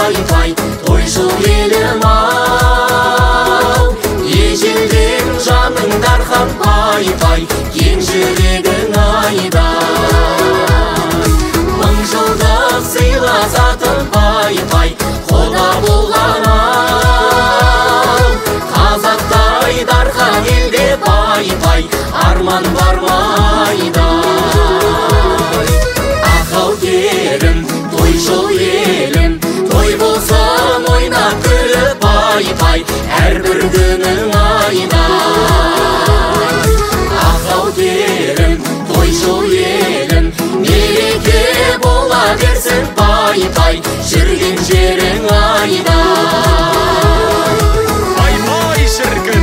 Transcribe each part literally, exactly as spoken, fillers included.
пай-пай, тойшыл елім ау. Ежелден жаның дархан пай-пай, кең жүрегің айдай. Мың жылдық сыйласатын пай-пай, құда болған ау. Қазақтай дархан елде пай-пай, арман бар майдай. Ақау керім, тойшыл елім, той болсын ойнап күліп пай-пай, әрбір күнің айдай. Ақау керім, тойшыл елім, мереке бола берсін пай-пай, жүрген жерің айдай. Пай-пай шіркін.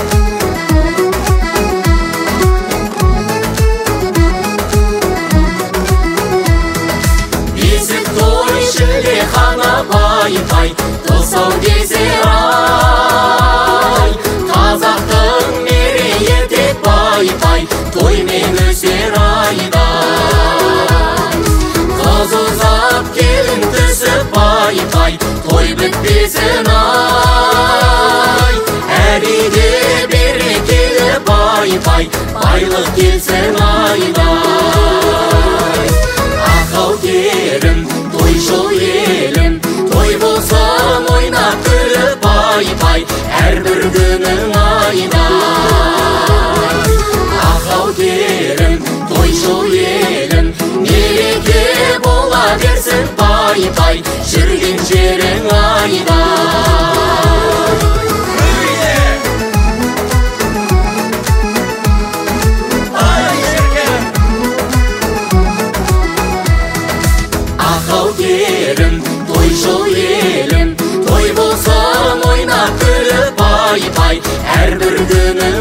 Шілдехана пай-пай, тұсаукесер ай. Қазақтың мерейі тек пай-пай, тоймен өсер айдай. Қыз ұзап келін түсіп пай-пай, той бітпесін ай. Әр үйге берекелі пай-пай, байлық келсін айдай. Ақау керім, тойшыл елім, той болсын ойнап күліп пай-пай, әрбір күнің айдай. Ақау керім, тойшыл елім, мереке бола берсін пай-пай, жүрген жерің айдай. Ақау керім, тойшыл елім, той болсын ойнап күліп пай-пай, әрбір күнің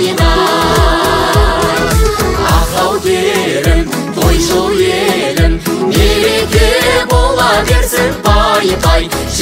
айдай. Ақау керім, тойшыл елім, мереке бола берсін пай-пай,